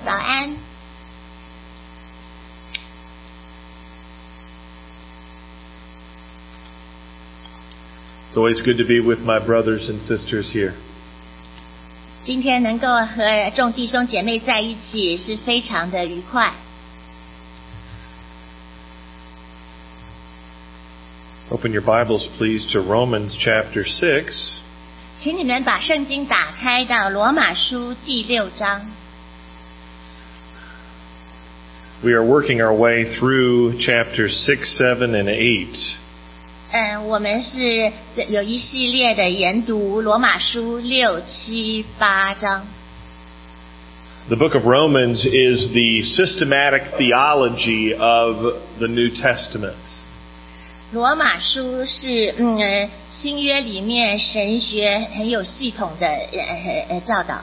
早安。 It's always good to be with my brothers and sisters here. 今天能够和众弟兄姐妹在一起是非常的愉快。 Open your Bibles, please, to Romans chapter 6. 请你们把圣经打开到罗马书第6章。 We are working our way through chapters 6, 7, and 8. 我们是有一系列的研读罗马书6、7、8章。 The book of Romans is the systematic theology of the New Testament. 罗马书是新约里面神学很有系统的教导。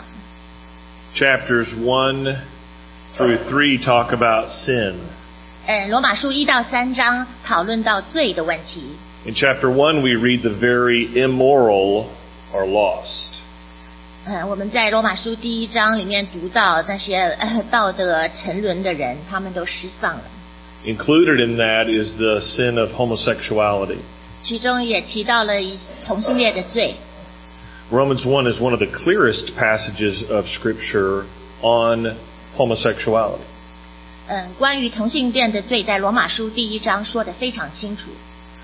Chapters 1 through 3 talk about sin. 罗马书1到3章讨论到罪的问题。 In chapter 1 we read the very immoral are lost. 我们在罗马书第1章里面读到那些道德沉沦的人，他们都失丧了。 Included in that is the sin of homosexuality. 其中也提到了同性恋的罪。 Romans 1 is one of the clearest passages of Scripture on homosexuality. 关于同性恋的罪，在罗马书第1章说得非常清楚。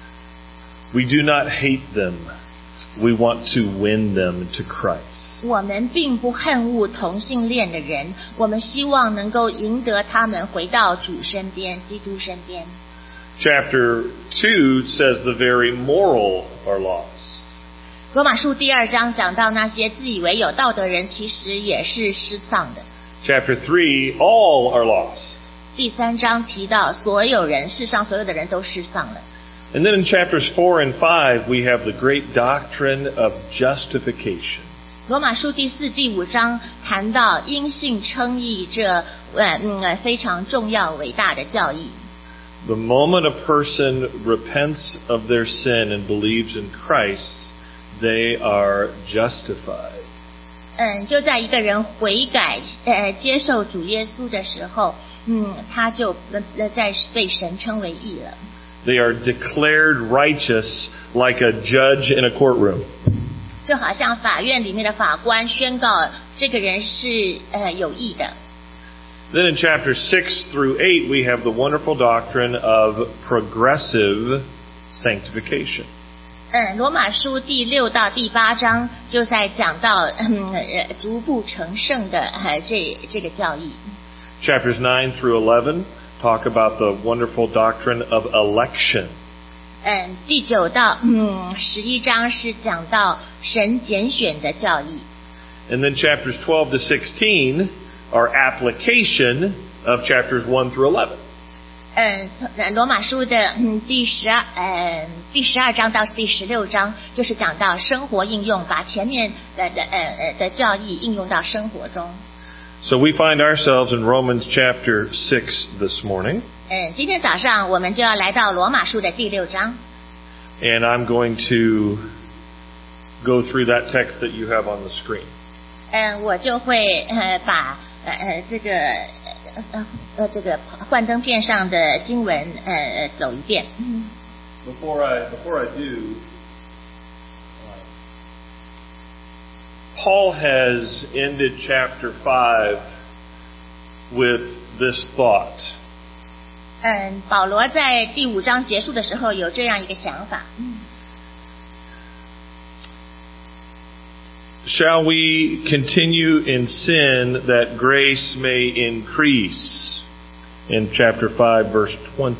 We do not hate them. We want to win them to Christ. 我们并不恨恶同性恋的人，我们希望能够赢得他们回到主身边，基督身边。 Chapter 2 says the very moral are lost. 罗马书第2章讲到那些自以为有道德人，其实也是失丧的。 Chapter 3, all are lost. 第3章提到所有人，世上所有的人都失丧了。 And then in chapters 4 and 5, we have the great doctrine of justification. 罗马书第4、第5章谈到因信称义这非常重要伟大的教义。 The moment a person repents of their sin and believes in Christ, they are justified. 就在一个人悔改接受主耶稣的时候，他就在被神称为义了。 They are declared righteous like a judge in a courtroom. 就好像法院里面的法官宣告这个人是有义的。 Then in chapters 6 through 8, we have the wonderful doctrine of progressive sanctification. 罗马书第6到第8章就在讲到逐步成圣的这个教义。 Chapters 9 through 11 talk about the wonderful doctrine of election. 第9到11章是讲到神拣选的教义。 And then chapters 12 to 16 are application of chapters 1 through 11. 罗马书的第12章到第16章就是讲到生活应用，把前面的教义应用到生活中。 So we find ourselves in Romans chapter 6 this morning. 今天早上我们就要来到罗马书的第6章。 And I'm going to go through that text that you have on the screen. 我就会把这个幻灯片上的经文走一遍。 Before I do, Paul has ended chapter 5 with this thought. 保罗在第5章结束的时候有这样一个想法。 Shall we continue in sin that grace may increase? In chapter 5, verse 20.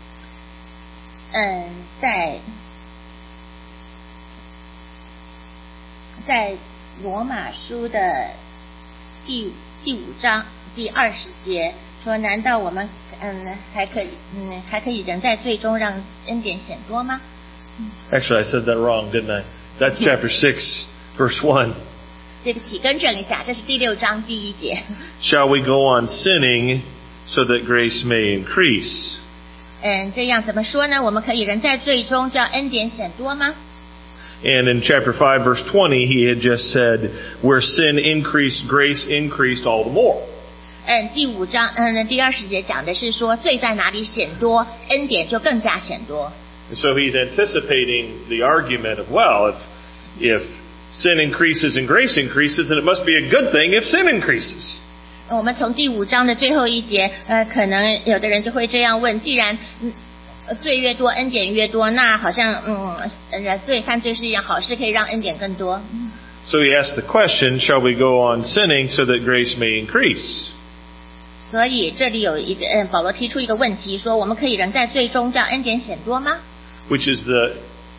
在罗马书的第5章第20节说，难道我们还可以仍在罪中让恩典显多吗？ Actually, I said that wrong, didn't I? That's chapter 6, verse 1. 对不起，更正一下，这是第6章第1节。 Shall we go on sinning so that grace may increase? 这样怎么说呢？我们可以仍在罪中叫恩典显多吗？ And in chapter 5, verse 20, he had just said, where sin increased, grace increased all the more. 第5章第20节讲的是说，罪在哪里显多，恩典就更加显多。 And so he's anticipating the argument of, well, if sin increases and grace increases, then it must be a good thing if sin increases. 我们从第5章的最后一节，可能有的人就会这样问：既然罪越多，恩典越多，那好像犯罪是一样好事，可以让恩典更多。 So he asks the question, shall we go on sinning so that grace may increase? 所以这里有一个保罗提出一个问题，说我们可以仍在罪中叫恩典显多吗？ Which is the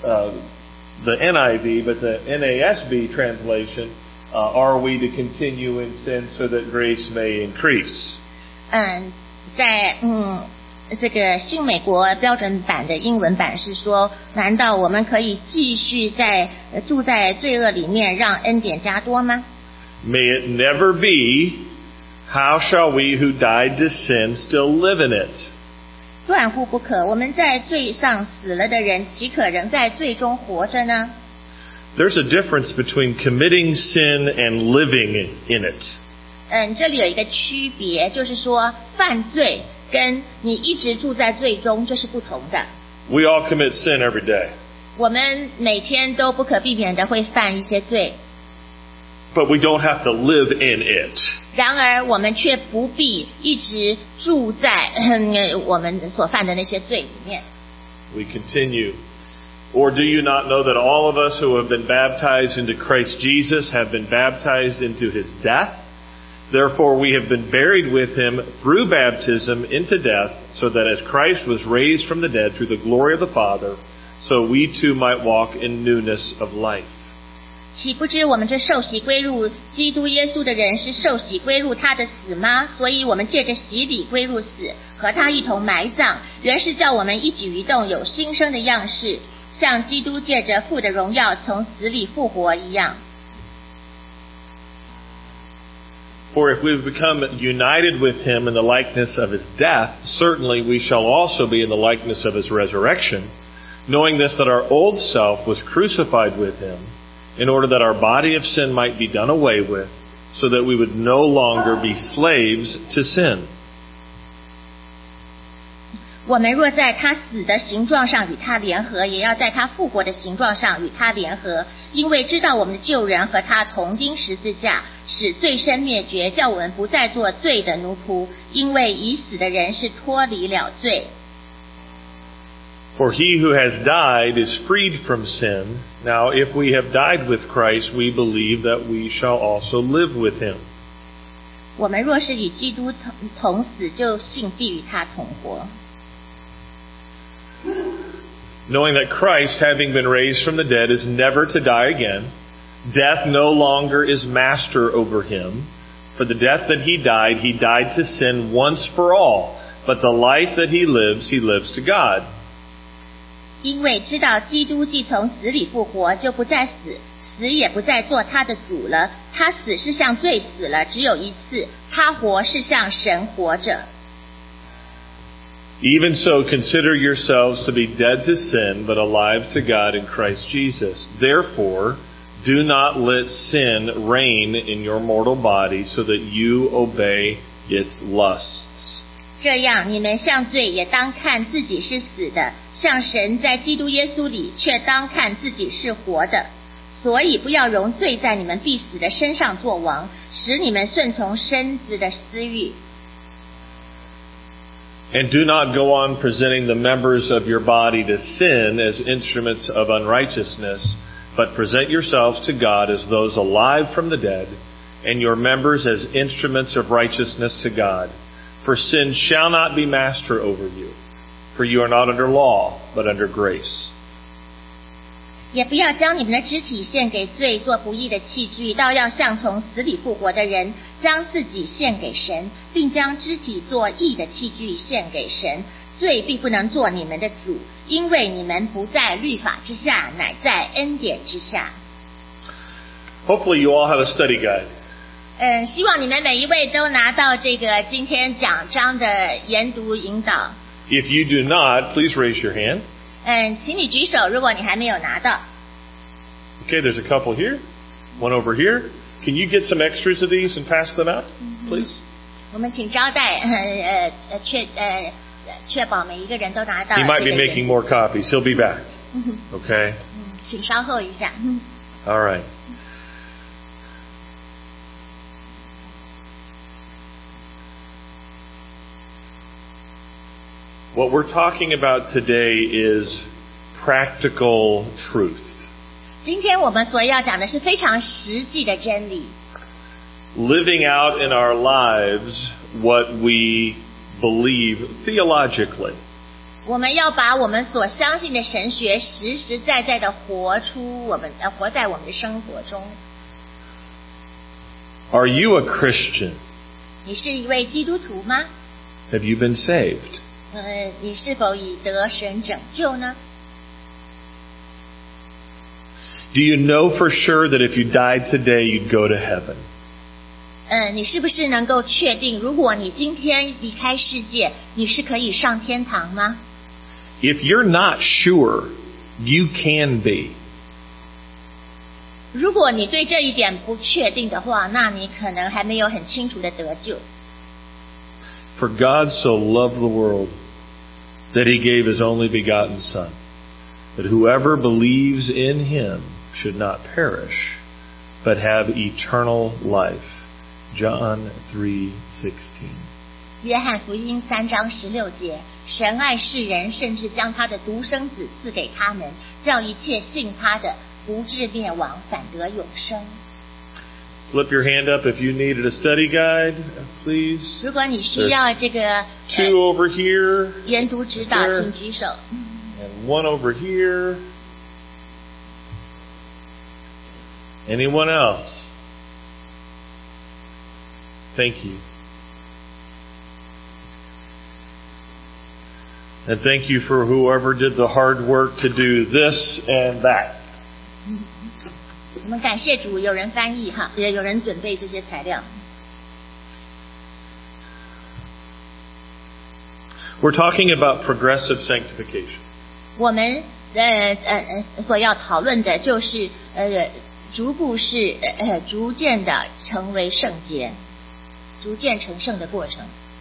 NIV, but the NASB translation, are we to continue in sin so that grace may increase? 在这个新美国标准版的英文版是说，难道我们可以继续住在罪恶里面，让恩典加多吗？ May it never be, how shall we who died to sin still live in it? 断乎不可，我们在罪上死了的人，岂可仍在罪中活着呢？ There's a difference between committing sin and living in it. 这里有一个区别，就是说犯罪跟你一直住在罪中，这是不同的。 We all commit sin every day. 我们每天都不可避免的会犯一些罪， But we don't have to live in it. 然而我们却不必一直住在我们所犯的那些罪里面。 We continue. Or do you not know that all of us who have been baptized into Christ Jesus have been baptized into his death? Therefore we have been buried with him through baptism into death, so that as Christ was raised from the dead through the glory of the Father, so we too might walk in newness of life. 岂不知我们这受洗归入基督耶稣的人是受洗归入他的死吗？所以我们借着洗礼归入死，和他一同埋葬，原是叫我们一举一动有新生的样式，像基督借着父的荣耀从死里复活一样。 For if we have become united with him in the likeness of his death, certainly we shall also be in the likeness of his resurrection, knowing this, that our old self was crucified with him, in order that our body of sin might be done away with, so that we would no longer be slaves to sin. 我们若在他死的形状上与他联合，也要在他复活的形状上与他联合，因为知道我们的旧人和他同钉十字架，使罪身灭绝，叫我们不再做罪的奴仆，因为已死的人是脱离了罪。 For he who has died is freed from sin. Now if we have died with Christ, we believe that we shall also live with him. 我们若是与基督同死，就信必与他同活。 Knowing that Christ, having been raised from the dead, is never to die again, death no longer is master over him. For the death that he died to sin once for all. But the life that he lives to God. 因为知道基督既从死里复活，就不再死，死也不再做他的主了。他死是向罪死了，只有一次；他活是向神活着。 Even so, consider yourselves to be dead to sin, but alive to God in Christ Jesus. Therefore, do not let sin reign in your mortal body, so that you obey its lusts. 这样，你们向罪也当看自己是死的，向神在基督耶稣里却当看自己是活的。所以不要容罪在你们必死的身上作王，使你们顺从身子的私欲。 And do not go on presenting the members of your body to sin as instruments of unrighteousness, but present yourselves to God as those alive from the dead, and your members as instruments of righteousness to God. For sin shall not be master over you, for you are not under law, but under grace. 也不要将你们的肢体献给罪，做不义的器具，倒要像从死里复活的人，将自己献给神，并将肢体做义的器具献给神。罪必不能做你们的主，因为你们不在律法之下，乃在恩典之下。 Hopefully you all have a study guide. 希望你们每一位都拿到这个今天讲章的研读引导。 If you do not, please raise your hand. 请你举手，如果你还没有拿到。 Okay, there's a couple here, one over here. Can you get some extras of these and pass them out, please? 我们请招待确保每一个人都拿到。 He might be making more copies. He'll be back. Okay? 请稍后一下。 All right. What we're talking about today is practical truth. 今天我们所要讲的是非常实际的真理。 Living out in our lives what we believe theologically. 我们要把我们所相信的神学实实在在的活在我们的生活中。 Are you a Christian? 你是一位基督徒吗？ Have you been saved? 你是否已得神拯救呢？ Do you know for sure that if you died today, you'd go to heaven? 你是不是能够确定，如果你今天离开世界，你是可以上天堂吗？ If you're not sure, you can be. 如果你对这一点不确定的话，那你可能还没有很清楚的得救。 For God so loved the world that he gave his only begotten Son, that whoever believes in him should not perish, but have eternal life. John 3:16. 约翰福音3章16节，神爱世人，甚至将他的独生子赐给他们，叫一切信他的不至灭亡，反得永生。 Slip your hand up if you needed a study guide, please. 如果你需要这个 Two over here. 研读指导， There. 请举手。 And one over here. Anyone else? Thank you. And thank you for whoever did the hard work to do this and that. 我们感谢主，有人翻译哈，也有人准备这些材料。 We're talking about progressive sanctification. 我们所要讨论的就是逐渐的成为圣洁，逐渐成圣的过程。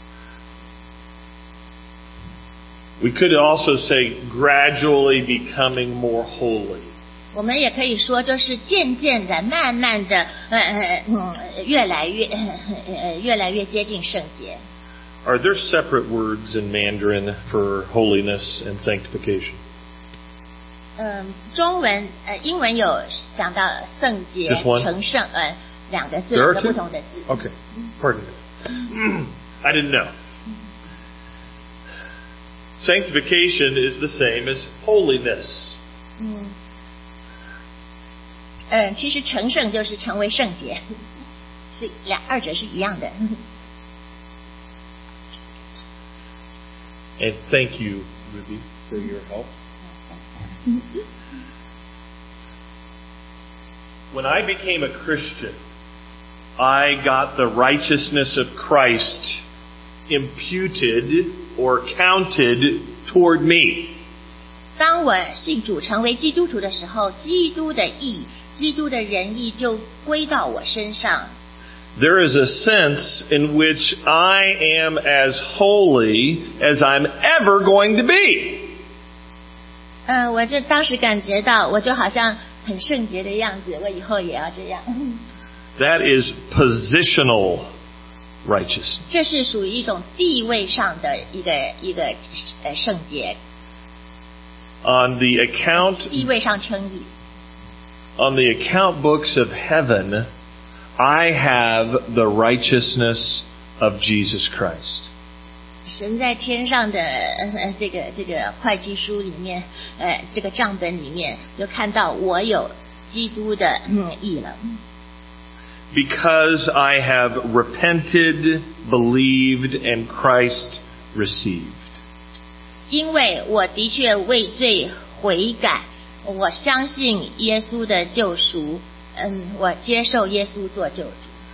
We could also say gradually becoming more holy. 我们也可以说，就是渐渐的、慢慢的，越来越接近圣洁。 Are there separate words in Mandarin for holiness and sanctification? 中文英文有讲到圣洁、 Just one? 成圣，两个是 There 两 are 个 two? 不同的字。 Okay. Pardon me. I didn't know. Sanctification is the same as holiness. 其实成圣就是成为圣洁，是二者是一样的。 And thank you, Ruby, for your help. When I became a Christian, I got the righteousness of Christ imputed or counted toward me. 当我信主成为基督徒的时候，基督的义、基督的仁义就归到我身上。 There is a sense in which I am as holy as I'm ever going to be. 我就当时感觉到，我就好像很圣洁的样子，我以后也要这样。 That is positional righteousness. 这是属于一种地位上的一个圣洁， On the account 地位上称义。 on the account books of heaven, I have the righteousness of Jesus Christ. 神在天上的这个会计书里面，这个账本里面就看到我有基督的义了。 Because I have repented, believed, and Christ received. 因为我的确为罪悔改，我相信耶稣的救赎，我接受耶稣做救主。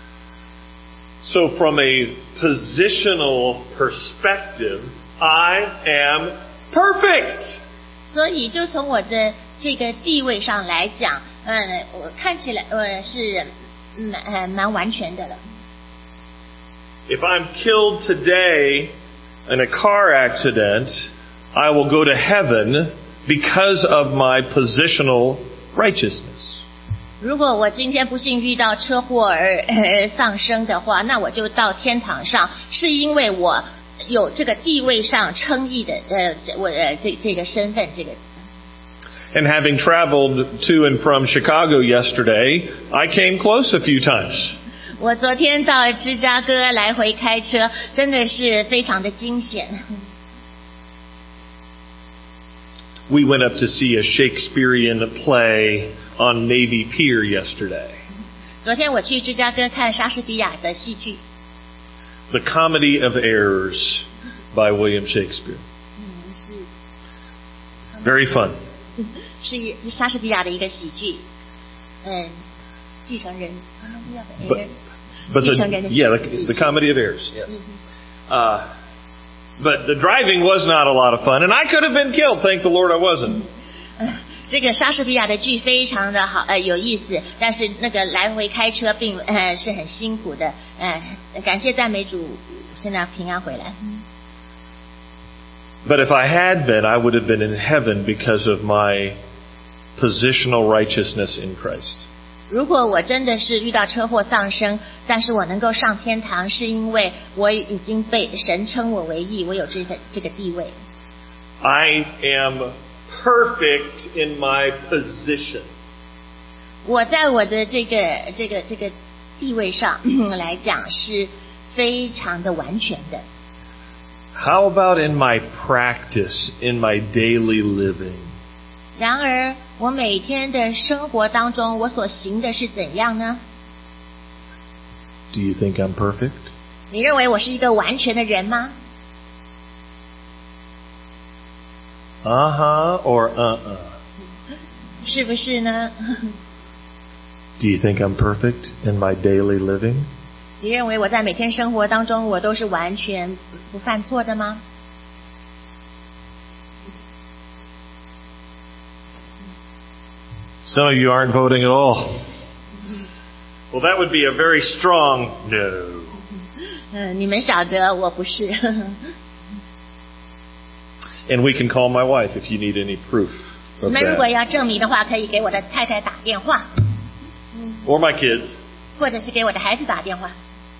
So from a positional perspective, I am perfect. 所以就从我的这个地位上来讲，我看起来是蛮完全的了。 If I'm killed today in a car accident, I will go to heaven because of my positional righteousness. 如果我今天不幸遇到车祸而丧生的话，那我就到天堂上，是因为我有这个地位上称义的我这个身份这个。 And having traveled to and from Chicago yesterday, I came close a few times. 我昨天到芝加哥来回开车，真的是非常的惊险。 We went up to see a Shakespearean play on Navy Pier yesterday. 昨天我去芝加哥看莎士比亚的戏剧。 The Comedy of Errors by William Shakespeare. 是 Very fun. 是莎士比亚的一个喜剧。继承人 But the Comedy of Errors. Yeah. But the driving was not a lot of fun, and I could have been killed. Thank the Lord I wasn't. 这个莎士比亚的剧非常的好，有意思，但是那个来回开车并是很辛苦的，感谢赞美主，现在平安回来。 But if I had been, I would have been in heaven because of my positional righteousness in Christ. 如果我真的是遇到车祸丧生，但是我能够上天堂，是因为我已经被神称我为义，我有这个地位。 I am perfect in my position. 我在我的这个地位上来讲是非常的完全的。 How about in my practice, in my daily living? 然而，我每天的生活当中，我所行的是怎样呢？ Do you think I'm perfect? 你认为我是一个完全的人吗？ or 是不是呢？ Do you think I'm perfect in my daily living? 你认为我在每天生活当中，我都是完全不犯错的吗？ Some of you aren't voting at all. Well, that would be a very strong no. 你们晓得我不是。 And we can call my wife if you need any proof 你 of 们如果 that. 要证明的话，可以给我的太太打电话， Or my kids. 或者是给我的孩子打电话。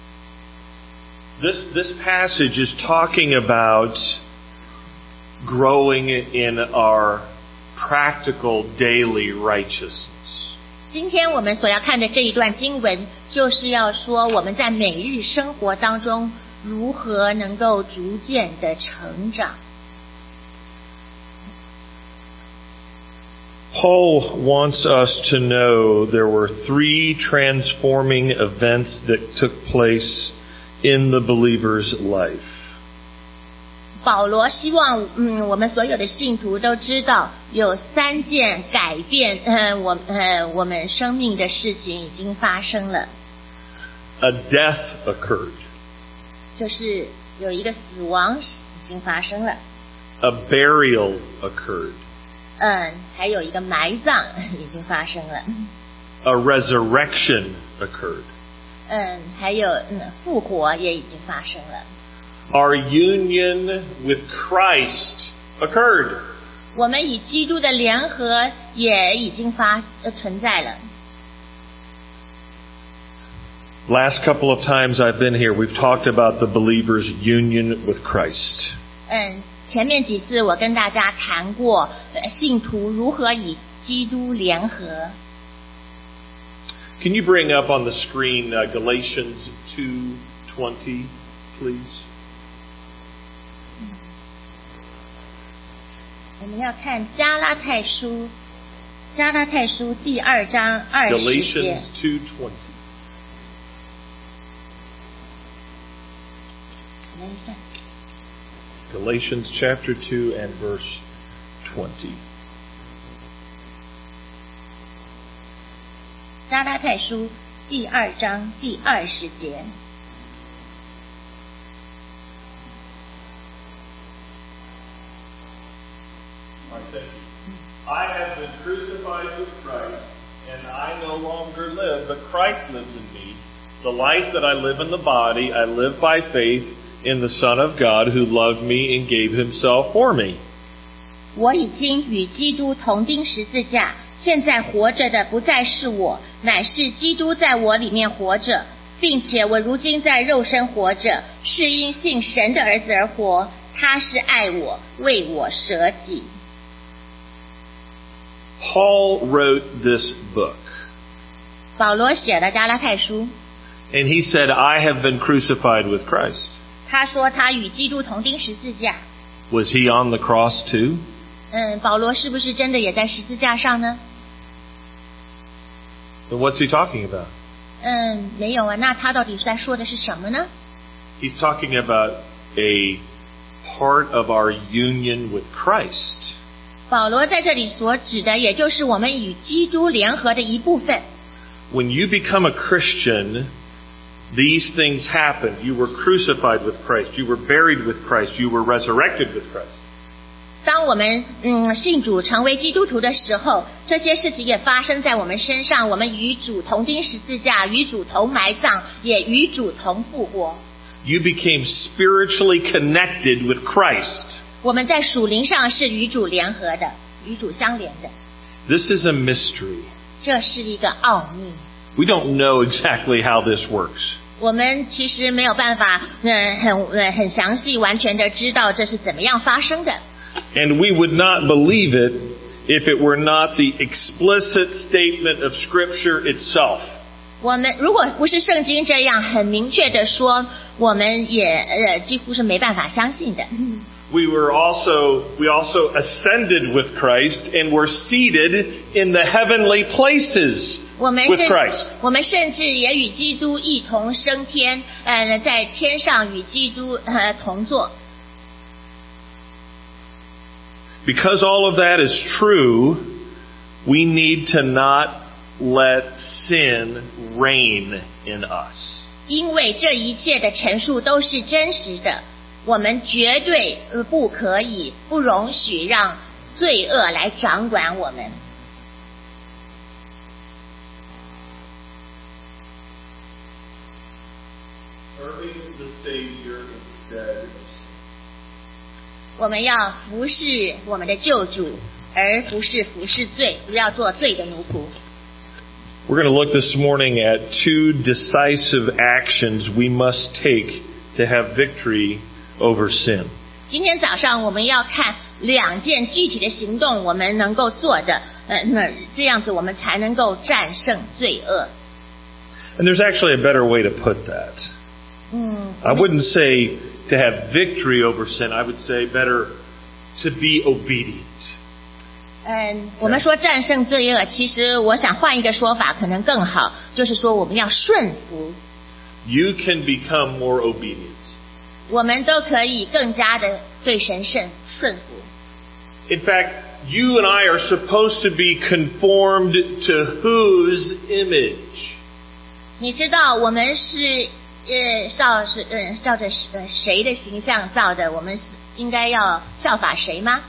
This passage is talking about growing in our practical daily righteousness. 今天我们所要看的这一段经文，就是要说我们在每日生活当中如何能够逐渐的成长。 Paul wants us to know there were 3 transforming events that took place in the believer's life. 保罗希望我们所有的信徒都知道，有3件改变我们生命的事情已经发生了。 A death occurred. 就是有一个死亡已经发生了。 A burial occurred. 还有一个埋葬已经发生了。 A resurrection occurred. 还有复活也已经发生了。 Our union with Christ occurred. 我们与基督的联合也已经存在了。 Last couple of times I've been here, we've talked about the believer's union with Christ. 前面几次我跟大家谈过信徒如何与基督联合。 Can you bring up on the screen Galatians 2:20, please? 我们要看加拉太书第2章20节。 Galatians 2:20. 等一下。 Galatians chapter 2 and verse 20. 加拉太书第2章第20节。 I have been crucified with Christ, and I no longer live, but Christ lives in me. The life that I live in the body, I live by faith in the Son of God who loved me and gave himself for me. 我已经与基督同钉十字架，现在活着的不再是我，乃是基督在我里面活着，并且我如今在肉身活着，是因信神的儿子而活，他是爱我，为我舍己。 Paul wrote this book. 保罗写了加拉太书， And he said, I have been crucified with Christ. 他说他与基督同钉十字架。 Was he on the cross too? 保罗是不是真的也在十字架上呢？ Then what's he talking about? 没有啊，那他到底在说的是什么呢？ He's talking about a part of our union with Christ. 保罗在这里所指的，也就是我们与基督联合的一部分。 When you become a Christian, these things happen. You were crucified with Christ. You were buried with Christ. You were resurrected with Christ. 当我们信主成为基督徒的时候，这些事情也发生在我们身上。我们与主同钉十字架，与主同埋葬，也与主同复活。 You became spiritually connected with Christ. 我们在属灵上是与主联合的，与主相连的。 This is a mystery. 这是一个奥秘。 We don't know exactly how this works. 我们其实没有办法很详细完全的知道这是怎么样发生的。 And we would not believe it if it were not the explicit statement of Scripture itself. 我们如果不是圣经这样很明确的说，我们也几乎是没办法相信的。 We also ascended with Christ and were seated in the heavenly places with Christ. 我们甚至也与基督一同升天，在天上与基督同坐。 Because all of that is true, we need to not let sin reign in us. 因为这一切的陈述都是真实的，我们绝对不可以、不容许让罪恶来掌管我们。 Serving the Savior instead. 我们要服侍我们的救主，而不是服侍罪，不要做罪的奴仆。 We're going to look this morning at two decisive actions we must take to have victory over sin. 今天早上我们要看两件具体的行动，我们能够做的，这样子我们才能够战胜罪恶。 And there's actually a better way to put that. I wouldn't say to have victory over sin. I would say better to be obedient. 我们说战胜罪恶，其实我想换一个说法可能更好，就是说我们要顺服。 You can become more obedient. 我们都可以更加的对神顺服。 In fact, you and I are supposed to be conformed to whose image? 你知道我们是照着谁的形象造的？我们是应该要效法谁吗？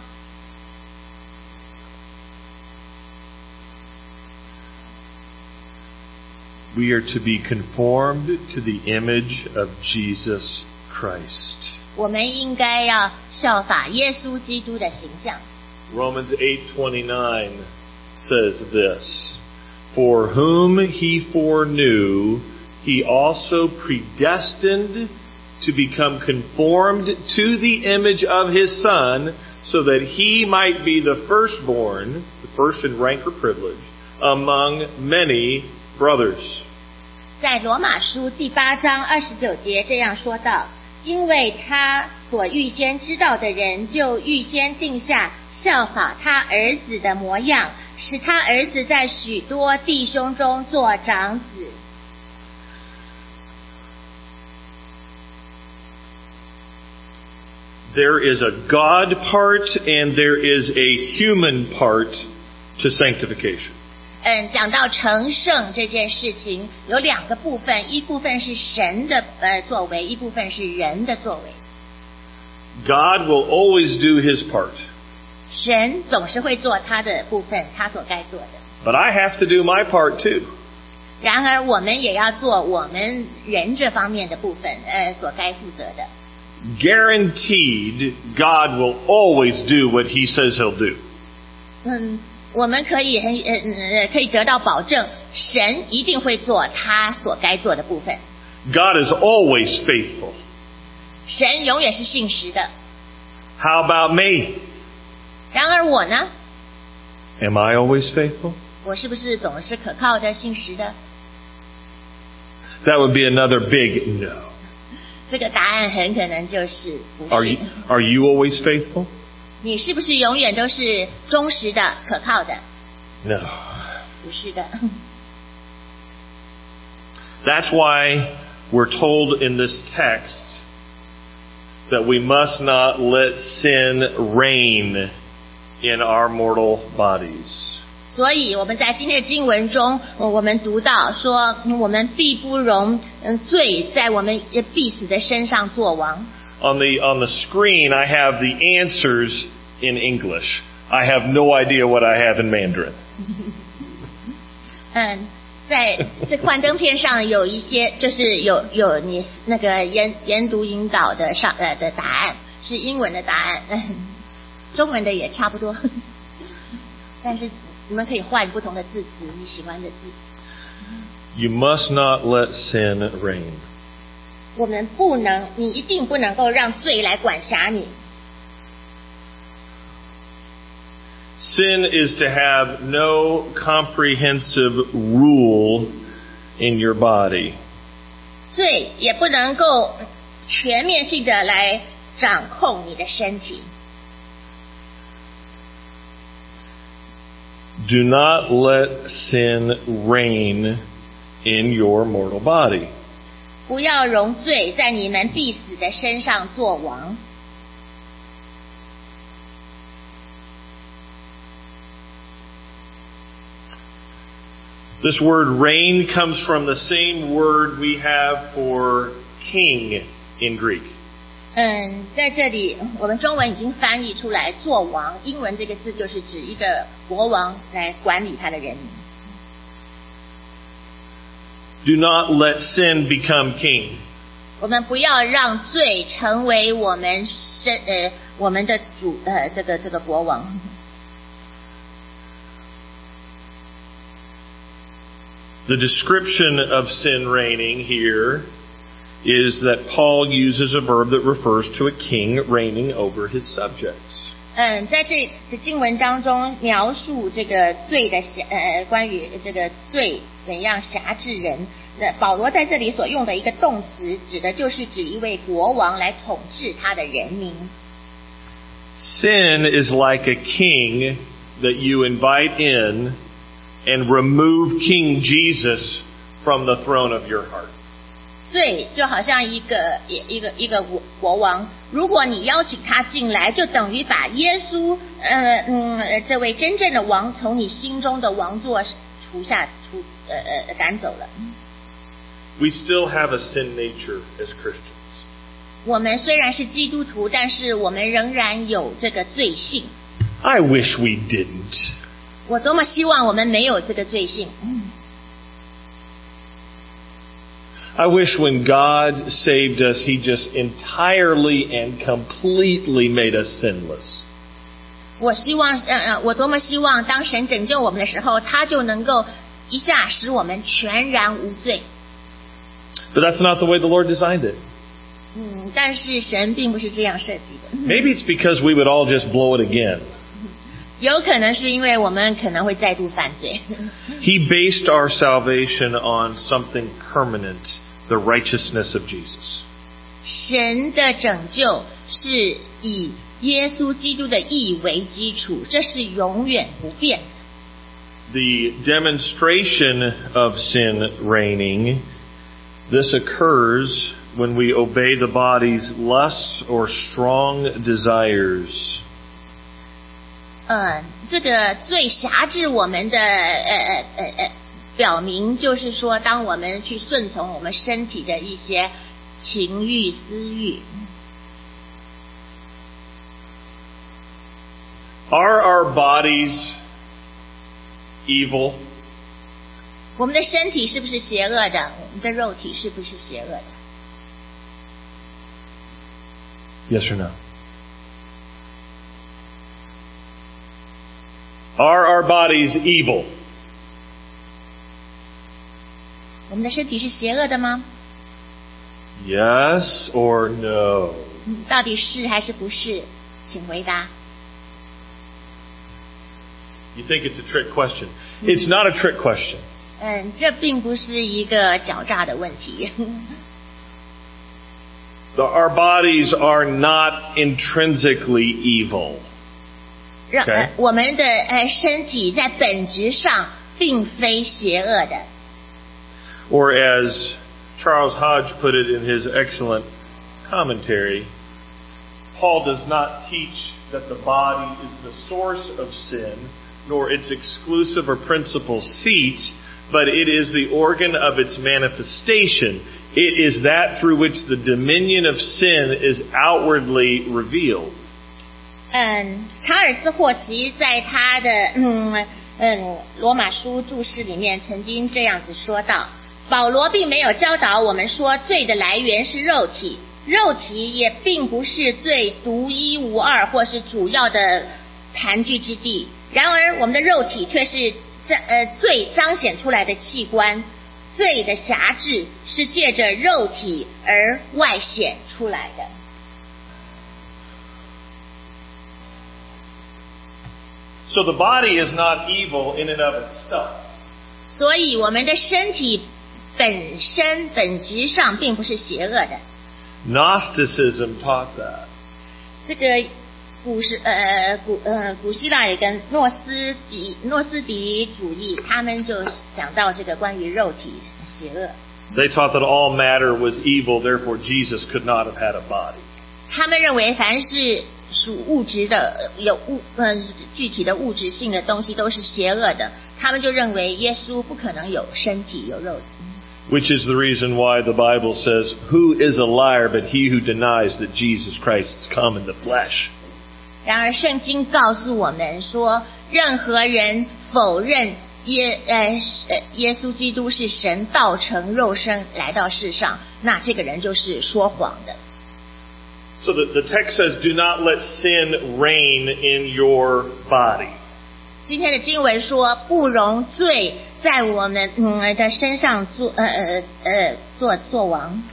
We are to be conformed to the image of Jesus Christ. 我们应该要效法耶稣基督的形象。 Romans 8:29 says this, For whom he foreknew, he also predestined to become conformed to the image of his Son, so that he might be the firstborn, the first in rank or privilege, among many brothers. 在罗马书第8章29节这样说道：因为他所预先知道的人，就预先定下效法他儿子的模样，使他儿子在许多弟兄中做长子。 There is a God part and there is a human part to sanctification. 讲到成圣这件事情，有两个部分，一部分是神的作为，一部分是人的作为。 God will always do his part. 神总是会做他的部分，他所该做的。 But I have to do my part too. 然而我们也要做我们人这方面的部分，所该负责的。 Guaranteed, God will always do what He says He'll do. 我们可以得到保证，神一定会做他所该做的部分。 God is always faithful. 神永远是信实的。 How about me? 然而我呢？ Am I always faithful? 我是不是总是可靠的、信实的？ That would be another big no. 这个答案很可能就是不是。 Are you always faithful? 你是不是永远都是忠实的、可靠的？ No. 不是的。 That's why we're told in this text that we must not let sin reign in our mortal bodies. 所以我们在今天的经文中，我们读到说，我们必不容罪在我们必死的身上作王。 On the screen, I have the answers in English. I have no idea what I have in Mandarin. 在这幻灯片上有一些，就是有你那个研读引导的的答案，是英文的答案，中文的也差不多，但是你们可以换不同的字词，你喜欢的字。 You must not let sin reign. 我们你一定不能够让罪来管辖你。 Sin is to have no comprehensive rule in your body. 罪也不能够全面性的来掌控你的身体。 Do not let sin reign in your mortal body. 不要容罪在你们必死的身上作王。 This word reign comes from the same word we have for king in Greek. 在这里我们中文已经翻译出来作王，英文这个字就是指一个国王来管理他的人民。 Do not let sin become king. 我们不要让罪成为我们的主这个国王。 The description of sin reigning here is that Paul uses a verb that refers to a king reigning over his subjects. 在这经文当中描述这个罪的关于这个罪怎样辖制人，保罗在这里所用的一个动词，指的就是指一位国王来统治他的人民。 Sin is like a king that you invite in and remove King Jesus from the throne of your heart. 罪就好像一个国王，如果你邀请他进来，就等于把耶稣这位真正的王从你心中的王座赶走了。 We still have a sin nature as Christians. 我们虽然是基督徒，但是我们仍然有这个罪性。 I wish we didn't. 我多么希望我们没有这个罪性。 I wish when God saved us, He just entirely and completely made us sinless. 我多么希望当神拯救我们的时候，他就能够一下使我们全然无罪。 But that's not the way the Lord designed it. 但是神并不是这样设计的。 Maybe it's because we would all just blow it again. 有可能是因为我们可能会再度犯罪。 He based our salvation on something permanent, the righteousness of Jesus. 神的拯救是以耶稣基督的义为基础，这是永远不变的。 The demonstration of sin reigning, this occurs when we obey the body's lusts or strong desires. 这个最辖制我们的表明就是说，当我们去顺从我们身体的一些情欲私欲。 Are our bodies evil? 我们的身体是不是邪恶的？我们的肉体是不是邪恶的？ Yes or no? Are our bodies evil? 我们的身体是邪恶的吗？ Yes or no? 到底是还是不是？请回答。 You think it's a trick question. It's not a trick question. 这并不是一个狡诈的问题。 Our bodies are not intrinsically evil. Okay. 我们的身体在本质上并非邪恶的。 Or as Charles Hodge put it in his excellent commentary, Paul does not teach that the body is the source of sin, nor its exclusive or principal seat, but it is the organ of its manifestation. It is that through which the dominion of sin is outwardly revealed. 查尔斯霍奇在他的罗马书注释里面曾经这样子说道：保罗并没有教导我们说罪的来源是肉体，肉体也并不是罪独一无二或是主要的盘踞之地。然而，我们的肉体却是罪彰显出来的器官。罪的辖制是借着肉体而外显出来的。 So the body is not evil in and of itself. 所以我们的身体本身本质上并不是邪恶的。 Gnosticism taught that. 这个古希腊也跟诺斯底主义，他们就讲到这个关于肉体邪恶。 They taught that all matter was evil, therefore Jesus could not have had a body. 他们认为凡是属物质的具体的物质性的东西都是邪恶的，他们就认为耶稣不可能有身体有肉体。 Which is the reason why the Bible says, "Who is a liar but he who denies that Jesus Christ has come in the flesh?" 然而圣经告诉我们说，任何人否认耶稣基督是神道成肉身来到世上，那这个人就是说谎的。 So the text says, "Do not let sin reign in your body." 今天的经文说，不容罪在我们的身上做王。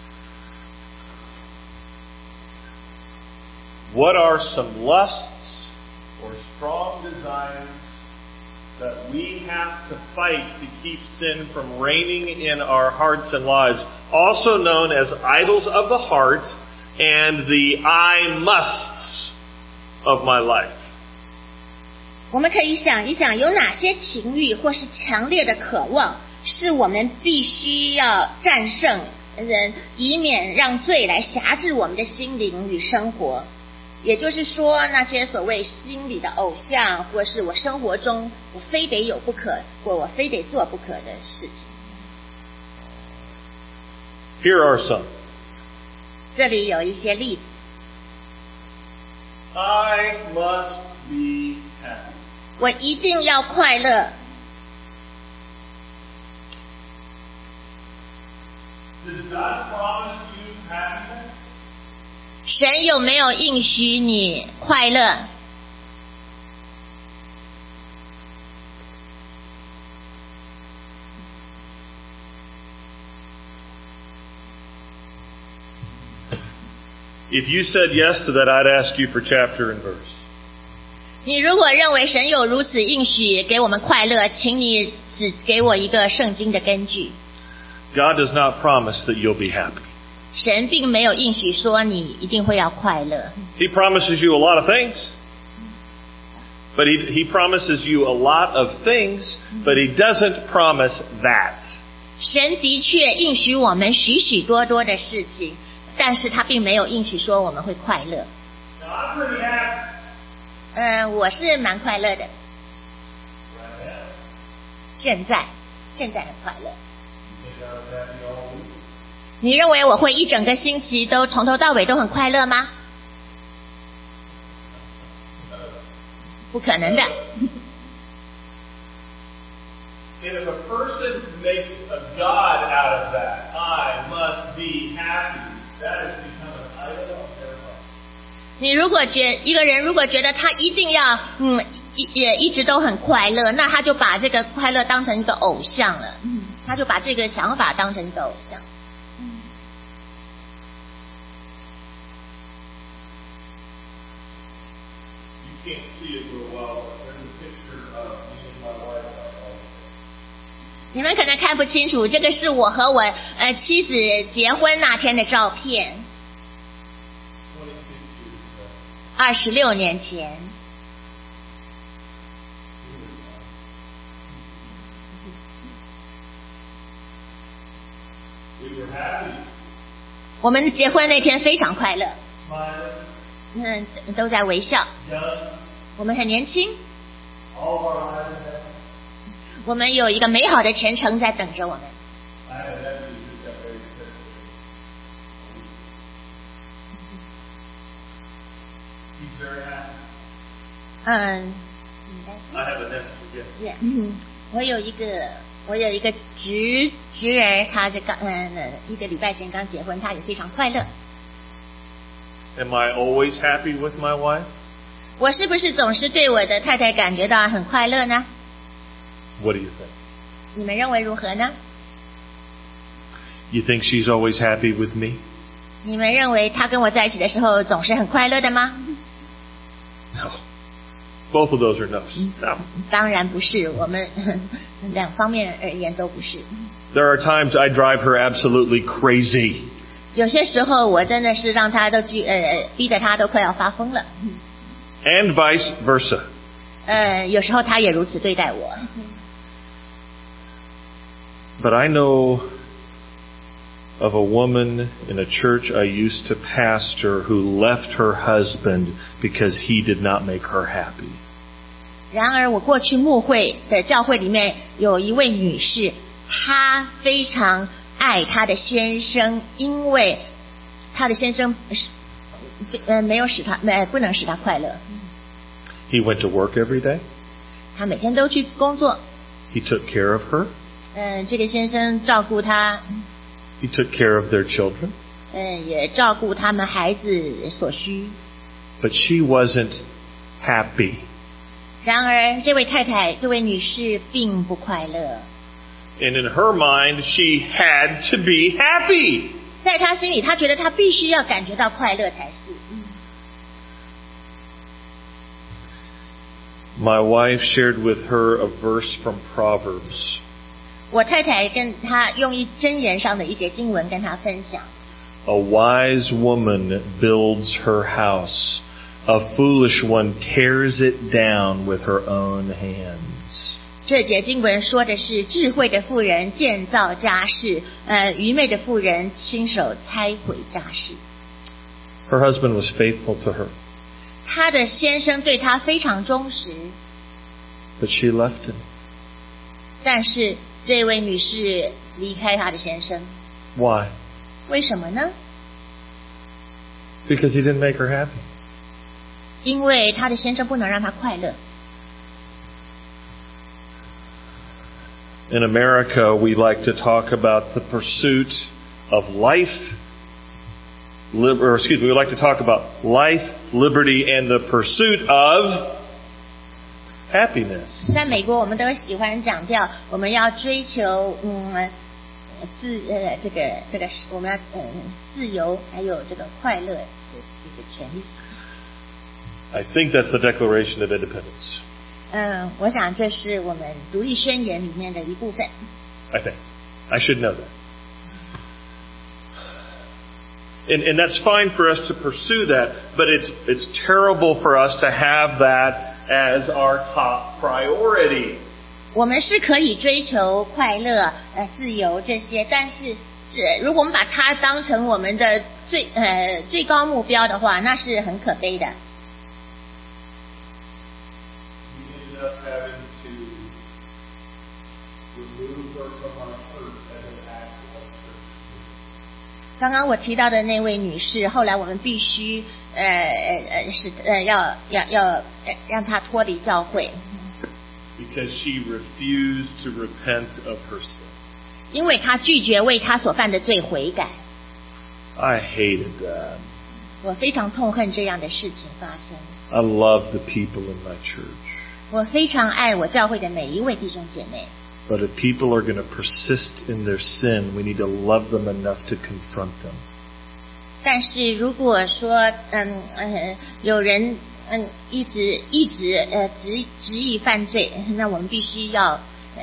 What are some lusts or strong desires that we have to fight to keep sin from reigning in our hearts and lives, also known as idols of the heart and the I musts of my life? 我们可以想一想，有哪些情欲或是强烈的渴望，是我们必须要战胜，以免让罪来辖制我们的心灵与生活。也就是说，那些所谓心理的偶像，或是我生活中我非得有不可，或我非得做不可的事情。 Here are some. 这里有一些例子。 I must be happy. 我一定要快乐。 Does God promise you happiness? 神有没有应许你快乐？ If you said yes to that, I'd ask you for chapter and verse. 你如果认为神有如此应许给我们快乐，请你只给我一个圣经的根据。 God does not promise that you'll be happy. 神并没有应许说你一定会要快乐。 He promises you a lot of things. But he promises you a lot of things, but he doesn't promise that. 神的确应许我们许许多多的事情，但是他并没有应许说我们会快乐。 Now, I'm pretty happy. 我是蛮快乐的。现在很快乐。你认为我会一整个星期都从头到尾都很快乐吗？不可能的。 And if a person makes a God out of that, I must be happy, that has become an idol of their heart. 你如果一个人如果觉得他一定要也一直都很快乐，那他就把这个快乐当成一个偶像了。他就把这个想法当成一个偶像。 You can't see it real well, but there's a picture of me and my wife. 你们可能看不清楚，这个是我和我妻子结婚那天的照片。26年前。我们结婚那天非常快乐，都在微笑。我们很年轻，我们有一个美好的前程在等着我们。我有一个侄儿，他这一个礼拜前刚结婚，他也非常快乐。 Am I always happy with my wife? 我是不是总是对我的太太感觉到很快乐呢？ What do you think? 你们认为如何呢？ You think she's always happy with me? 你们认为她跟我在一起的时候总是很快乐的吗？ No. Both of those are no. No. 当然不是，我们两方面而言都不是。 There are times I drive her absolutely crazy. 有些时候我真的是让她都逼得她都快要发疯了。 And vice versa. 有时候她也如此对待我。 But I know of a woman in a church I used to pastor who left her husband because he did not make her happy. 然而我过去牧会的教会里面有一位女士，她非常爱她的先生，因为她的先生没有不能使她快乐。 He went to work every day. 他每天都去工作。 He took care of her. 这个先生照顾她。 He took care of their children. 也照顾他们孩子所需。 But she wasn't happy. 然而这位太太，这位女士并不快乐。 And in her mind, she had to be happy. 在她心里，她觉得她必须要感觉到快乐才是。 My wife shared with her a verse from Proverbs. 我太太跟她用箴言上的一节经文跟她分享。 A wise woman builds her house. A foolish one tears it down with her own hands. 这节经文说的是智慧的妇人建造家室，愚昧的妇人亲手拆毁家室。 Her husband was faithful to her. 她的先生对她非常忠实。 But she left him. 但是这位女士离开她的先生。 Why? 为什么呢？ Because he didn't make her happy. 因为她的先生不能让她快乐。 In America, we like to talk about the pursuit of life, we like to talk about life, liberty, and the pursuit of happiness. 在美国，我们都喜欢强调我们要追求我们要自由，还有这个快乐的这个权利。 I think that's the Declaration of Independence. 我想这是我们独立宣言里面的一部分。 I think. I should know that. And that's fine for us to pursue that, but it's terrible for us to have that as our top priority. 我们是可以追求快乐、自由这些，但是如果我们把它当成我们的最高目标的话，那是很可悲的。刚刚我提到的那位女士，后来我们必须要让她脱离教会。 because she refused to repent of her sin. 因为他拒绝为他所犯的罪悔改。 I hated that. 我非常痛恨这样的事情发生。 I love the people in my church. 我非常爱我教会的每一位弟兄姐妹。 But if people are going to persist in their sin, we need to love them enough to confront them. 但是如果说有人一直执意犯罪，那我们必须要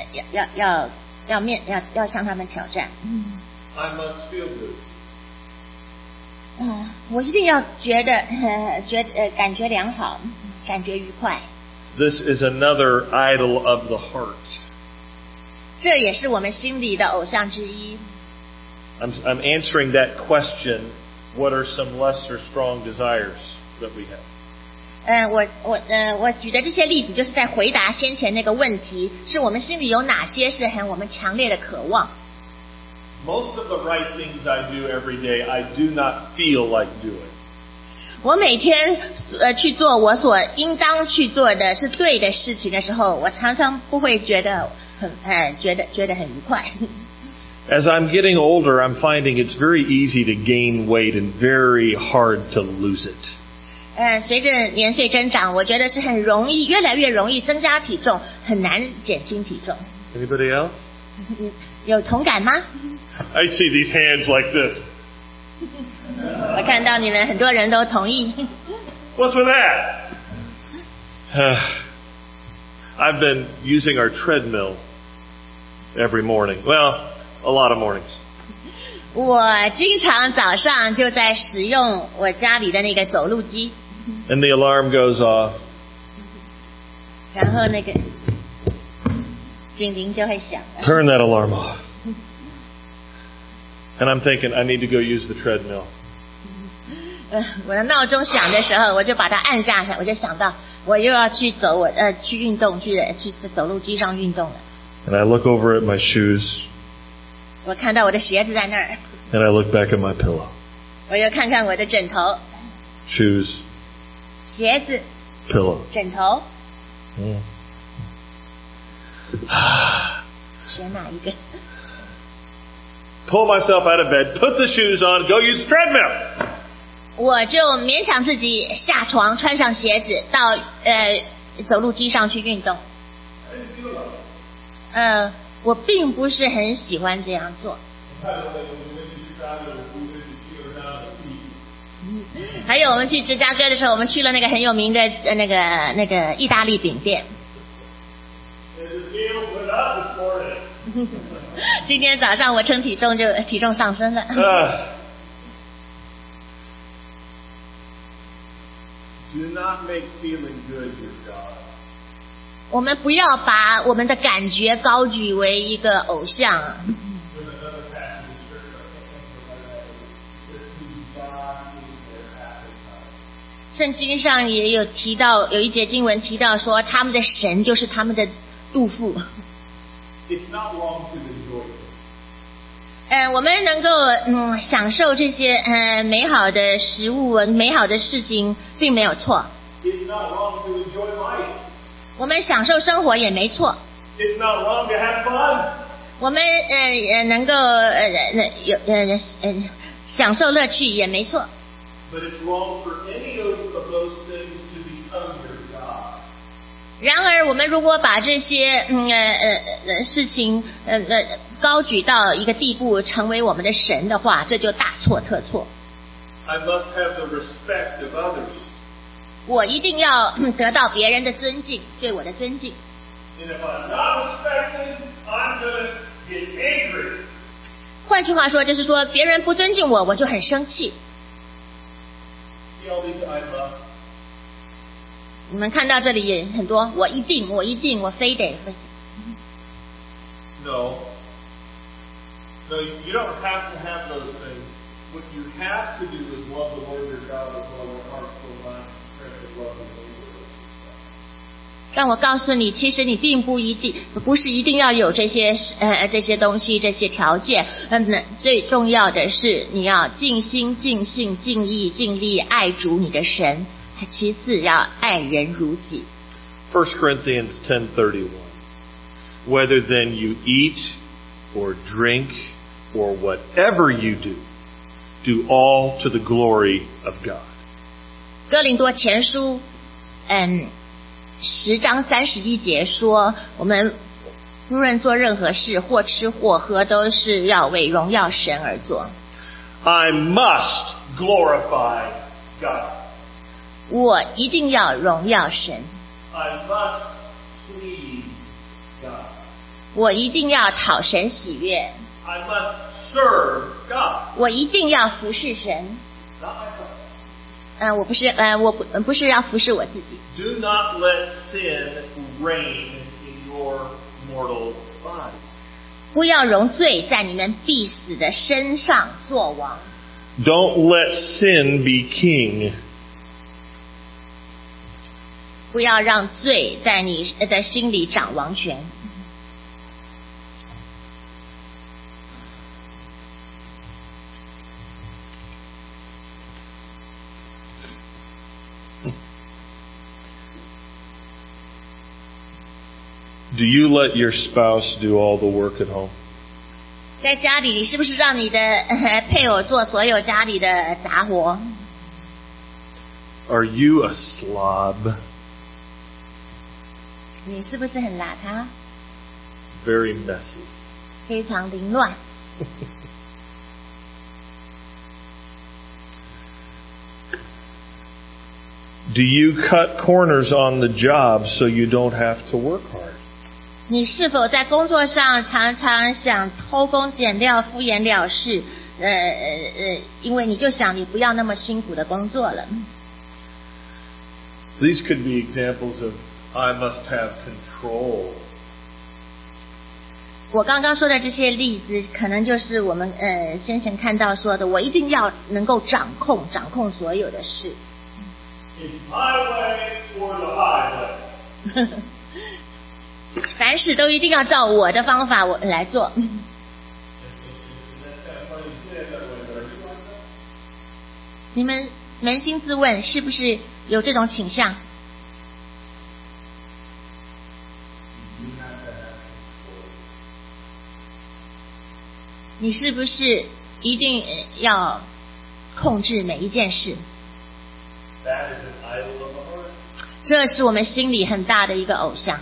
向他们挑战。 I must feel good. 我一定要感觉良好，感觉愉快。 This is another idol of the heart. 这也是我们心里的偶像之一。 I'm answering that question. What are some lesser strong desires that we have? 我举的这些例子，就是在回答先前那个问题，是我们心里有哪些是我们强烈的渴望。 Most of the right things I do every day, I do not feel like doing. 我每天去做我所应当去做的是对的事情的时候，我常常不会觉得觉得很愉快。 As I'm getting older, I'm finding it's very easy to gain weight and very hard to lose it. 随着年岁增长，我觉得是很容易，越来越容易增加体重，很难减轻体重。 Anybody else? 有同感吗？ I see these hands like this. 我看到你们很多人都同意。 What's with that? I've been using our treadmill every morning. Well, a lot of mornings. 我经常早上就在使用我家里的那个走路机。 And the alarm goes off. 然后那个警铃就会响。 Turn that alarm off. And I'm thinking, I need to go use the treadmill. 我的闹钟响的时候，我就把它按下来，我就想到我又要去去运动，去走路机上运动了。 And I look over at my shoes. 我看到我的鞋子在那儿。 And I look back at my pillow. 我又看看我的枕头。 Shoes. 鞋子。 Pillow. 枕头。选哪一个？ Pull myself out of bed, put the shoes on, go use the treadmill. 我就勉强自己下床，穿上鞋子，到走路机上去运动。我并不是很喜欢这样做。还有我们去芝加哥的时候，我们去了那个很有名的那个意大利饼店。今天早上我称体重就体重上升了。 Do not make feeling good your God. 我们不要把我们的感觉高举为一个偶像。圣经上也有提到，有一节经文提到说，他们的神就是他们的肚腹。 It's not wrong to enjoy it. 我们能够享受这些美好的食物、美好的事情，并没有错。 It's not wrong to enjoy life. 我们享受生活也没错。 It's not wrong to have fun. 我们能够享受乐趣也没错。 But it's wrong for any of those things to become your God. 然而，我们如果把这些事情高举到一个地步，成为我们的神的话，这就大错特错。 I must have the respect of others. 我一定要得到别人的尊敬，对我的尊敬。 And if I'm not respected, I'm going to get angry. 换句话说，就是说别人不尊敬我，我就很生气。 See all these I must. 你们看到这里也很多，我一定，我非得。 No. No, you don't have to have those things. What you have to do is love the Lord your God with all your heart, soul, mind, strength, and love and neighbor. 让我告诉你，其实你并不是一定要有这些东西、这些条件。最重要的是你要尽心、尽性、尽意、尽力爱主你的神。其次要爱人如己。 1 Corinthians 10:31. Whether then you eat or drink or whatever you do, do all to the glory of God. 哥林多前书10章31节说，我们无论做任何事，或吃或喝，都是要为荣耀神而做。 I must glorify God. 我一定要荣耀神， I must please God. 我一定要讨神喜悦， I must serve God. 我一定要服侍神。 Not myself. 我不是要服侍我自己。 Do not let sin reign in your mortal body. 不要容罪在你们必死的身上作王。 Don't let sin be king. 不要让罪在你的心里掌王权。 Do you let your spouse do all the work at home? 在家里，你是不是让你的配偶做所有家里的杂活？ Are you a slob? 你是不是很邋遢， Very messy. 非常凌乱？ Do you cut corners on the job so you don't have to work hard? 你是否在工作上常常想偷工减料、敷衍了事？因为你就想你不要那么辛苦的工作了。 These could be examples of I must have control. 我刚刚说的这些例子，可能就是我们先前看到说的，我一定要能够掌控所有的事。 It's my way or the highway. 凡事都一定要照我的方法来做。你们扪心自问，是不是有这种倾向？你是不是一定要控制每一件事？ That is an idol of the heart. 这是我们心里很大的一个偶像。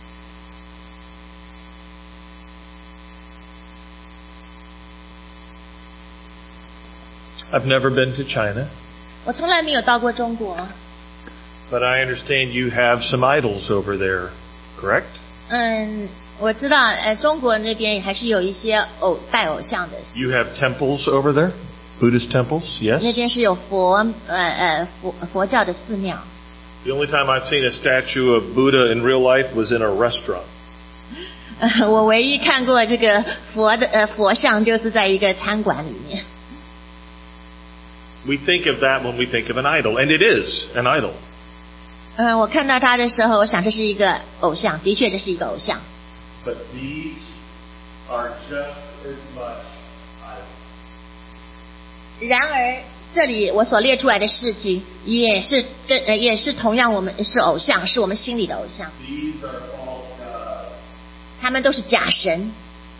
I've never been to China, 我从来没有到过中国， but I understand you have some idols over there, correct? 我知道，中国那边还是有一些拜偶像的， You have temples over there? Buddhist temples, 那 yes? 边是有佛教的寺庙。 The only time I've seen a statue of Buddha in real life was in a restaurant. 我唯一看过这个佛像，就是在一个餐馆里面。 We think of that when we think of an idol, and it is an idol. 我看到他的时候，我想这是一个偶像，的确这是一个偶像。 But these are just as much idols. 然而，这里我所列出来的事情，也是同样，我们是偶像，是我们心里的偶像。 These are all gods. 他们都是假神。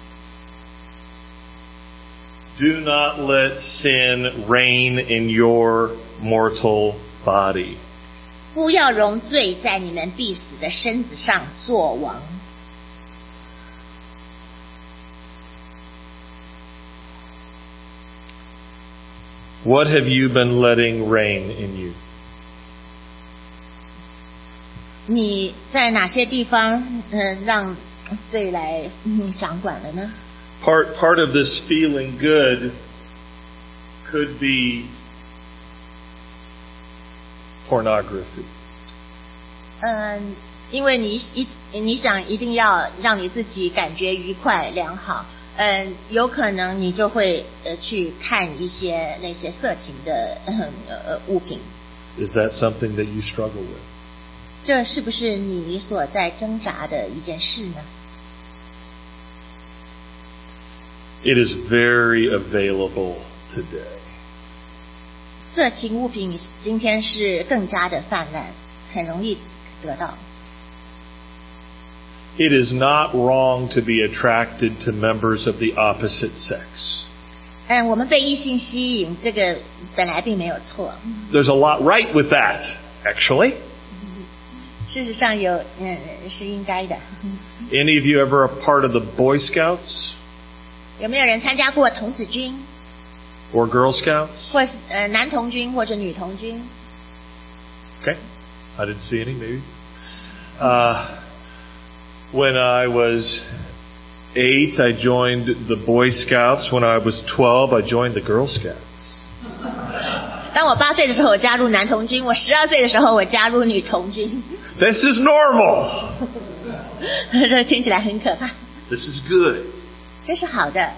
Do not let sin reign in your mortal body. 不要容罪在你们必死的身子上作王。 What have you been letting reign in you? 你在哪些地方让罪来掌管了呢？ Part of this feeling good could be pornography. 因为你想一定要让你自己感觉愉快良好，有可能你就会去看一些那些色情的物品。 Is that something that you struggle with? 这是不是你所在挣扎的一件事呢？ It is very available today. 色情物品今天是更加的泛滥，很容易得到。 It is not wrong to be attracted to members of the opposite sex. 我们被异性吸引，这个本来并没有错。 There's a lot right with that, actually. 事实上是应该的。 Any of you ever a part of the Boy Scouts? 有没有人参加过童子军？ Or Girl Scouts? 或是男童军或者女童军？ Okay. I didn't see any, maybe. When I was 8, I joined the Boy Scouts. When I was 12, I joined the Girl Scouts. 当我8岁的时候，我加入男童军；我12岁的时候，我加入女童军。 This is normal. 这听起来很可怕。 This is good. 这是好的。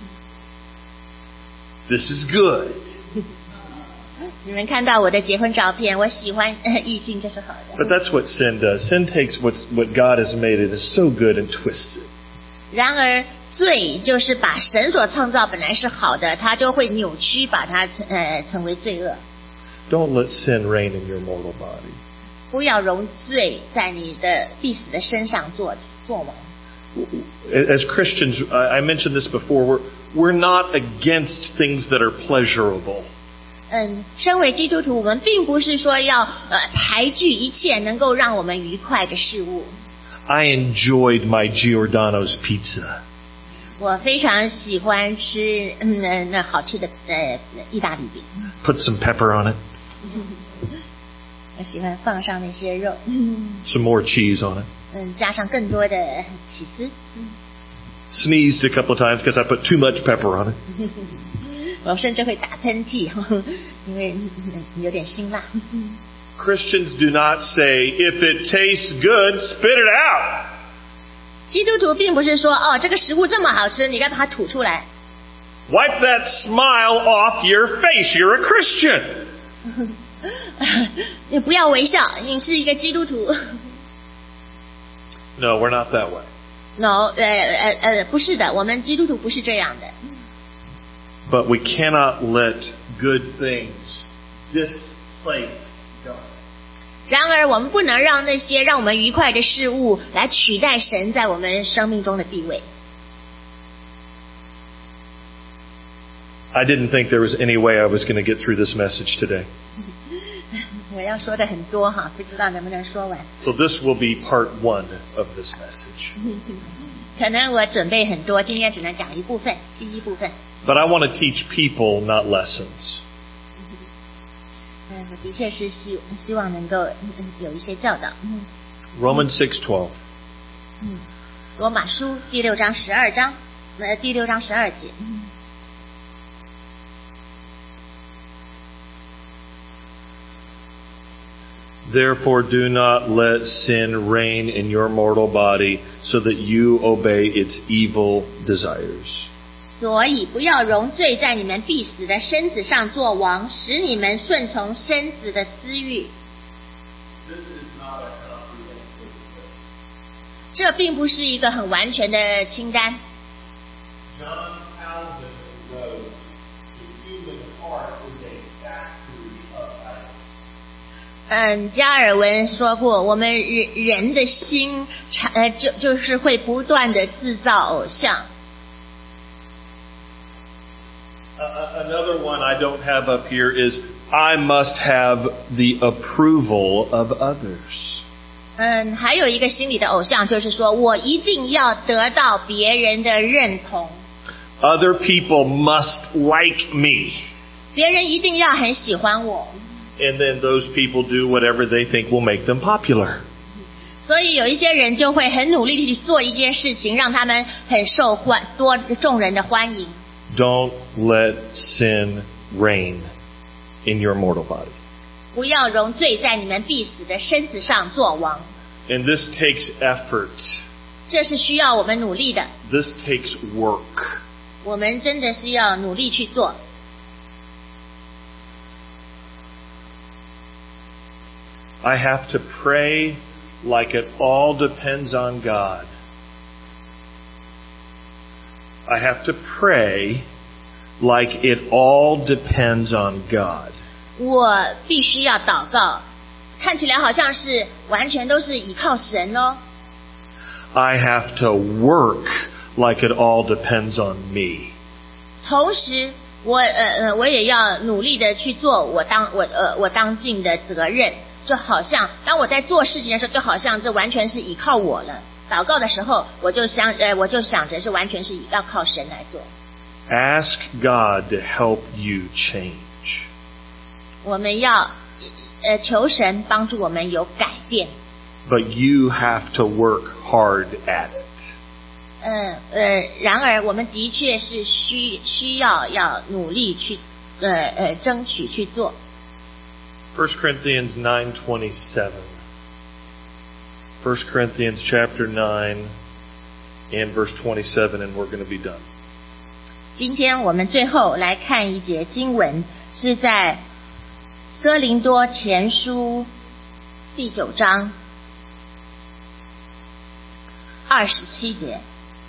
This is good. 你们看到我的结婚照片，我喜欢异性，这是好的。 But that's what sin does. Sin takes what God has made. It is so good and twists it. 然而，罪就是把神所创造本来是好的，它就会扭曲，把它成为罪恶。 Don't let sin reign in your mortal body. 不要容罪在你的必死的身上做王。 As Christians, I mentioned this before, we're not against things that are pleasurable. 身为基督徒，我们并不是说要排拒一切能够让我们愉快的事物。 I enjoyed my Giordano's pizza. 我非常喜欢吃那好吃的意大利饼。 Put some pepper on it. 我喜欢放上那些肉。 Some more cheese on it. 加上更多的起司。 Sneezed a couple of times because I put too much pepper on it. 我甚至会打喷嚏，因为有点辛辣。 Christians do not say, if it tastes good, spit it out. 基督徒并不是说这个食物这么好吃，你该把它吐出来。 Wipe that smile off your face. You're a Christian. 你不要微笑，你是一个基督徒。 No, we're not that way. No， 不是的，我们基督徒不是这样的。 But we cannot let good things displace God. 然而，我们不能让那些让我们愉快的事物来取代神在我们生命中的地位。 I didn't think there was any way I was going to get through this message today. 我要说的很多哈，不知道能不能说完。 So this will be part 1 of this message. 可能我准备很多，今天只能讲一部分，第一部分。 But I want to teach people, not lessons. 我的确是希望能够有一些教导。 Romans 6:12. 罗马书第6章12节。 Therefore do not let sin reign in your mortal body so that you obey its evil desires. 所以不要容罪在你们必死的身子上作王，使你们顺从身子的私欲。 This is not a comprehensive list. 这并不是一个很完全的清单。 John Calvin wrote, "The human heart is a factory of idols." 加尔文说过，我们人的心就是会不断的制造偶像。 Another one I don't have up here is, I must have the approval of others. 还有一个心理的偶像，就是说我一定要得到别人的认同， Other people must like me. 别人一定要很喜欢我。 And then those people do whatever they think will make them popular. 所以有一些人就会很努力地去做一件事情，让他们很受众人的欢迎。 Don't let sin reign in your mortal body. 不要容罪在你们必死的身子上作王。 And this takes effort. 这是需要我们努力的， This takes work. 我们真的是要努力去做。 I have to pray like it all depends on God. I have to pray like it all depends on God. 我必须要祷告，看起来好像是完全都是依靠神哦。 I have to work like it all depends on me. 同时我也要努力的去做我当尽的责任，就好像当我在做事情的时候，就好像这完全是依靠我了。祷告的时候，我就想着是完全是要靠神来做。 Ask God to help you change. 我们要求神帮助我们有改变。 But you have to work hard at it. 然而我们的确是需要努力去争取去做。 1 Corinthians 9:27. 1 Corinthians chapter 9 and verse 27, and we're going to be done. 今天我们最后来看一节经文，是在哥林多前书第9章27节。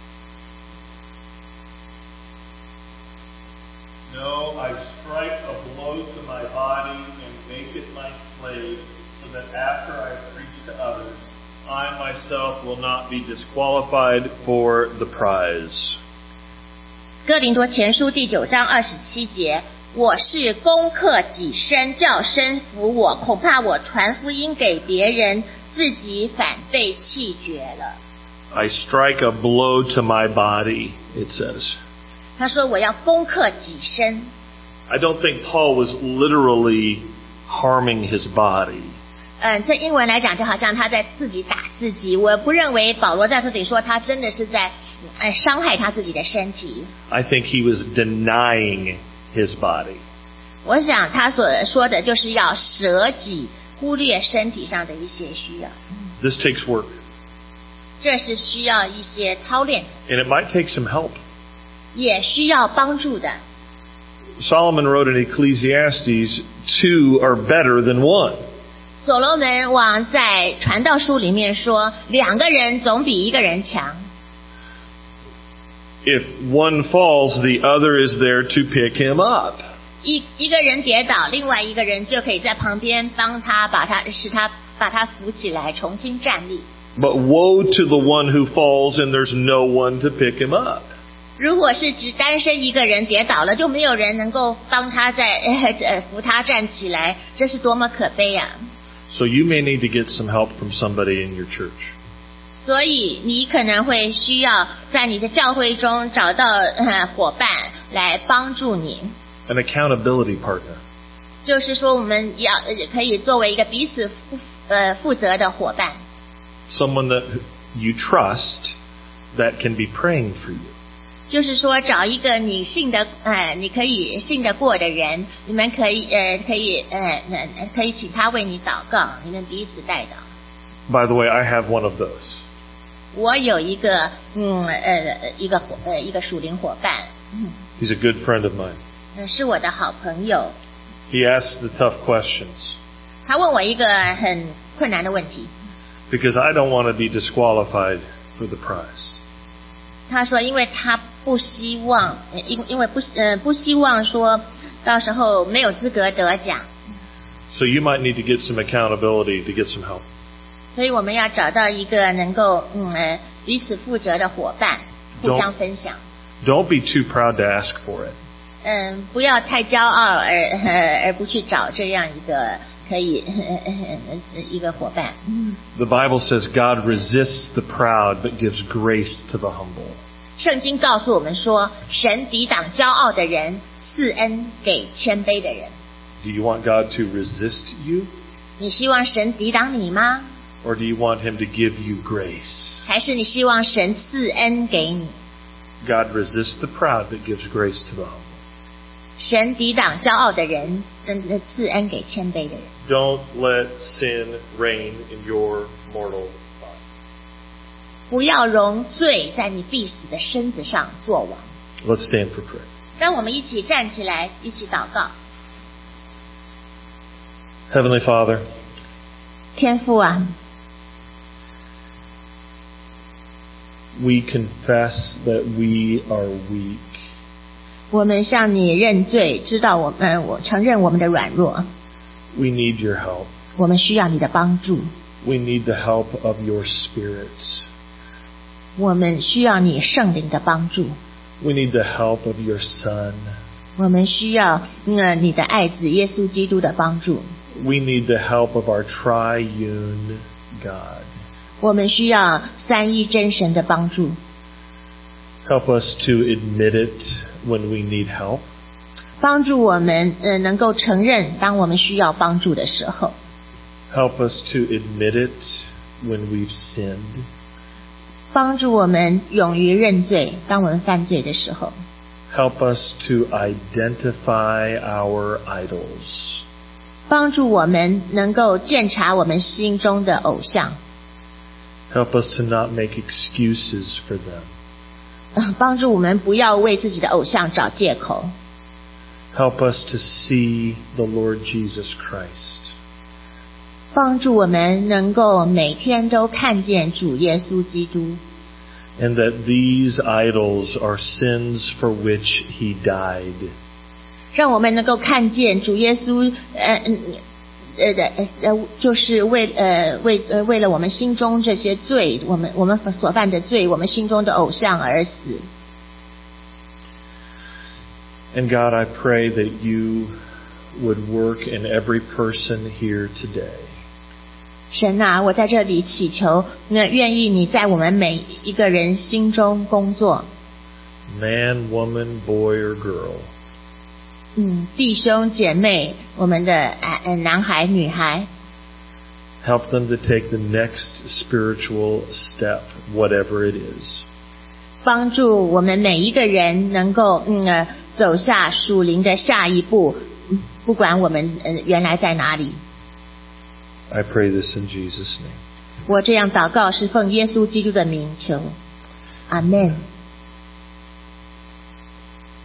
No, I strike a blow to my body and make it my slave, so that after I preach to others, I myself will not be disqualified for the prize. 哥林多前书第9章27节，我是攻克己身，叫身服我，恐怕我传福音给别人，自己反被弃绝了。 I strike a blow to my body, it says. 他说我要攻克己身。 I don't think Paul was literally harming his body. 这英文来讲就好像他在自己打自己，我不认为保罗在这里说他真的是在伤害他自己的身体。 I think he was denying his body. 我想他所说的就是要舍己，忽略身体上的一些需要。 This takes work. 这是需要一些操练， And it might take some help. 也需要帮助的。 Solomon wrote in Ecclesiastes, 2 are better than 1. 所罗门王在传道书里面说，2个人总比1个人强。 If one falls, the other is there to pick him up. 一个人跌倒，另外1个人就可以在旁边帮他把他扶起来，重新站立。 But woe to the one who falls and there's no one to pick him up. 如果是只单身1个人跌倒了，就没有人能够帮他扶他站起来，这是多么可悲啊！ So you may need to get some help from somebody in your church. 所以你可能会需要在你的教会中找到伙伴来帮助你。 An accountability partner. 就是说我们可以作为一个彼此负责的伙伴。 Someone that you trust that can be praying for you. 就是说找一个你可以信得过的人，你们可以请他为你祷告，你们彼此代祷。 By the way, I have one of those. 我有一个属灵伙伴。 He's a good friend of mine. 是我的好朋友。 He asks the tough questions. 他问我一个很困难的问题。 Because I don't want to be disqualified for the prize. 他说，因为他不希望，因为不希望说到时候没有资格得奖。 So you might need to get some accountability to get some help. 所以我们要找到一个能够彼此负责的伙伴，互相分享。 Don't be too proud to ask for it. 不要太骄傲而不去找这样一个可以一个伙伴。 The Bible says God resists the proud but gives grace to the humble. 圣经告诉我们说，神抵挡骄傲的人，赐恩给谦卑的人。 Do you want God to resist you? 你希望神抵挡你吗？ Or do you want Him to give you grace? 还是你希望神赐恩给你？ God resists the proud but gives grace to the humble. 神抵挡骄傲的人，赐恩给谦卑的人。 Don't let sin reign in your mortal body. 不要容罪在你必死的身子上作王。 Let's stand for prayer. 让我们一起站起来，一起祷告。 Heavenly Father, 天父啊， we confess that we are weak. 我们向你认罪，知道我承认我们的软弱。 We need your help. 我们需要你的帮助。 We need the help of your Spirit. 我们需要你圣灵的帮助， We need the help of your Son. 我们需要你的爱子耶稣基督的帮助， We need the help of our triune God. 我们需要三一真神的帮助， Help us to admit it when we need help. 帮助我们能够承认当我们需要帮助的时候， Help us to admit it when we've sinned. 帮助我们勇于认罪当我们犯罪的时候， Help us to identify our idols. 帮助我们能够鉴察我们心中的偶像， Help us to not make excuses for them. 帮助我们不要为自己的偶像找借口， Help us to see the Lord Jesus Christ. 帮助我们能够每天都看见主耶稣基督， And that these idols are sins for which he died. 让我们能够看见主耶稣就是为了我们心中这些罪，我们所犯的罪，我们心中的偶像而死。 And God, I pray that you would work in every person here today. 神啊，我在这里祈求，愿意你在我们每一个人心中工作， Man, woman, boy, or girl. 弟兄姐妹，我们的男孩女孩， Help them to take the next spiritual step, whatever it is. 帮助我们每一个人能够走下属灵的下一步，不管我们原来在哪里。 I pray this in Jesus' name. 我这样祷告是奉耶稣基督的名求，阿们。